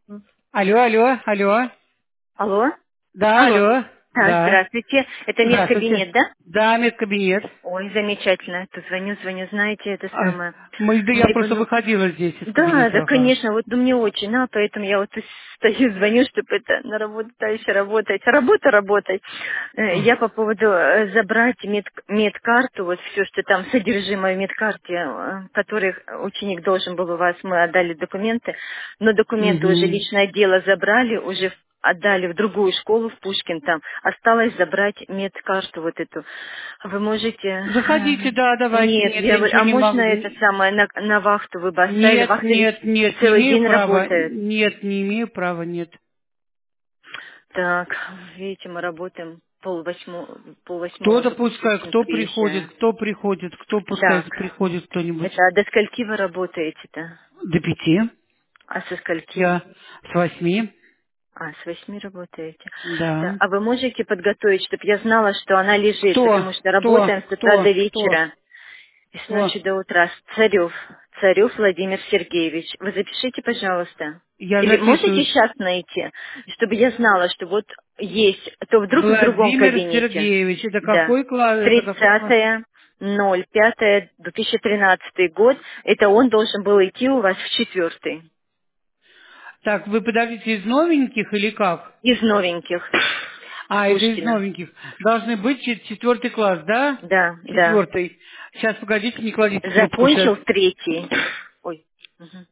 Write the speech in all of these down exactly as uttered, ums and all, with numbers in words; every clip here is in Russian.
Алло, алло, алло. Алло? Да, Алло. алло. А, Да. здравствуйте. Это Здравствуйте. медкабинет, да? Да, медкабинет. Ой, замечательно. Тут звоню, звоню, знаете, это А, самое. мы, да я Мой просто ребенок. выходила здесь из Да, кабинета, да, ага. конечно, вот ну, мне очень, да, поэтому я вот тут стою, звоню, чтобы это на работу дальше работать. Работа, работать. Э, А, Я по поводу э, забрать мед, медкарту, вот все, что там содержимое в медкарте, э, которых ученик должен был у вас, мы отдали документы, но документы уже Угу. личное дело забрали, уже отдали в другую школу, в Пушкин там. Осталось забрать медкарту вот эту. Вы можете... Заходите, э, да, давайте. Нет, Нет, я я говорю, ничего а не можно могу. это самое на, на вахту вы бы оставили? Нет, Вахта ведь нет, нет, не целый имею день права. работает. Нет, не имею права, нет. Так, видите, мы работаем пол восьмого, пол восьмого Кто-то уже пускай, практически кто приходит, приезжаем. кто приходит, кто пускай Так, приходит кто-нибудь. это а до скольки вы работаете-то? До пяти. А со скольки? Я с восьми. А, с восьми работаете. Да. Да. А вы можете подготовить, чтобы я знала, что она лежит, Кто? потому что Кто? работаем с утра Кто? до Кто? вечера. И с Кто? ночи до утра. Царев. Царев Владимир Сергеевич. Вы запишите, пожалуйста. Я Или можете записываю. сейчас найти, чтобы я знала, что вот есть, а то вдруг в другом Владимир кабинете. Сергеевич. Это Да. какой класс? Это какой класс? тридцатое ноль пятое две тысячи тринадцатый год. Это он должен был идти у вас в четвертый. Так, вы подождите, из новеньких или как? Из новеньких. С А, это из Пушкина. новеньких. Должны быть чет- четвертый класс, да? Да, да. Четвертый. Сейчас, погодите, не кладите трубку сейчас. Закончил третий. Ой. Мгм.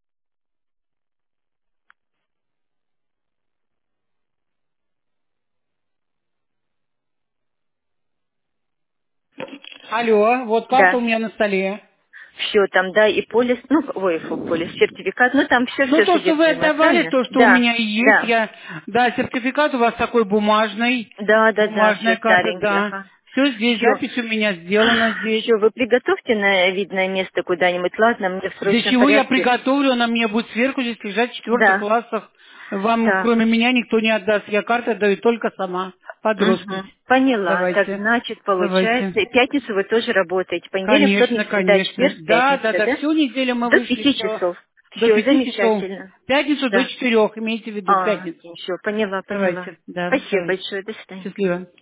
Алло, вот карта Да. у меня на столе. Все там, да, и полис, ну, ой, фу, полис, сертификат, ну, там Ну, все-все то, что вы содержимое, отдавали, правильно? то, что у Да, меня и есть, да, я, да, сертификат у вас такой бумажный, да, да, да, бумажная все карта, старенькие, да. ага. Все здесь, Все, запись у меня сделана здесь. все, вы приготовьте на видное место куда-нибудь, ладно, мне в Для срочном чего я порядке. приготовлю, она мне будет сверху здесь лежать в четвертых Да, классах. Вам, так, кроме меня, никто не отдаст. Я карты отдаю только сама, под роспись. угу. Поняла, так Давайте, значит, давайте. получается, и пятницу вы тоже работаете, понедельник, вторник, Конечно, среда, конечно. четверг, Да, да, пятница, да, да? всю неделю мы До вышли, пяти все. часов. До Все, пяти часов. замечательно. В пятницу до Да. четырех, имейте в виду, в А, пятницу. все, поняла, поняла. Давайте, да, Спасибо давайте. большое, до свидания. Счастливо.